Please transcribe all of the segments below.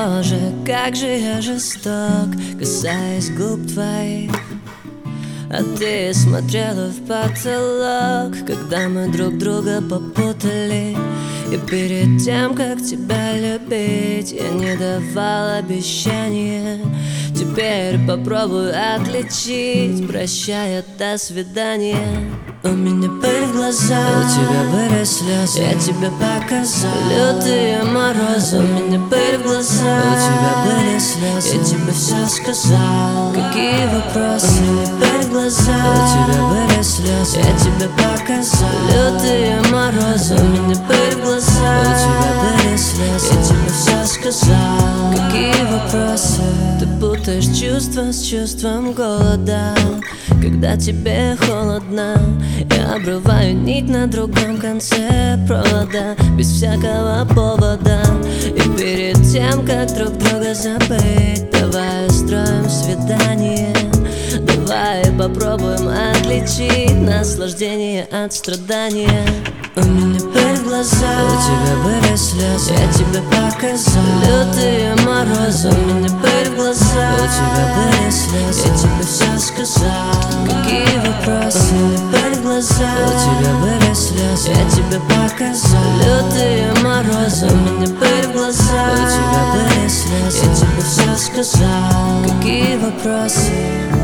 Боже, как же я жесток, касаясь губ твоих. А ты смотрела в потолок, когда мы друг друга попутали. И перед тем, как тебя любить, я не давал обещания. Теперь попробую отличить, прощая, до свидания. У меня пыль в глазах, у тебя были слезы, я тебе показал лютые морозы. У меня пыль в глазах, у тебя были слезы, я тебе все сказал. Какие вопросы? У меня пыль в глазах, у тебя были слезы, я тебе показал лютые морозы. У меня пыль в глазах, у тебя были слезы, я тебе все сказал. Какие вопросы? Ты путаешь чувства с чувством голода. Когда тебе холодно, я обрываю нить на другом конце провода, без всякого повода. И перед тем, как друг друга забыть, давай устроим свидание. Давай попробуем отличить наслаждение от страдания. У меня пыль в глазах, у тебя были слезы, я тебе показал лютые морозы. У меня пыль в глазах, у тебя были слезы, я тебе все сказал. Какие вопросы? У меня пыль в глазах, у тебя были слезы, я тебе показал лютые морозы. У меня пыль в глазах, у тебя были слезы, я тебе все сказал. Какие вопросы?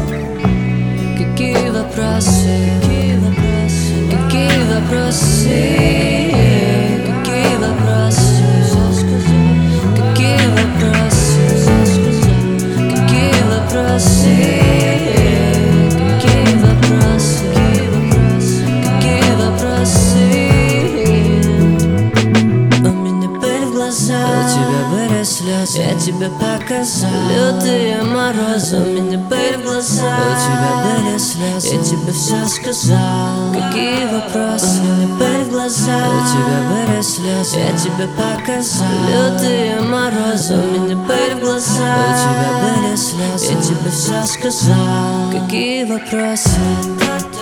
Какие вопросы? Какие вопросы? Какие вопросы? Какие вопросы? Какие вопросы? Какие вопросы? Какие вопросы? Какие вопросы? У меня пыль в глазах, у тебя были слезы, я тебе показал лютые морозы. У меня пыль в глазах, у тебя были слезы, я тебе все сказал. Какие вопросы? У меня пыль в глазах, у тебя были слезы, я тебе показал лютые морозы. У меня пыль в глазах, у тебя были слезы, я тебе все сказал. Какие вопросы?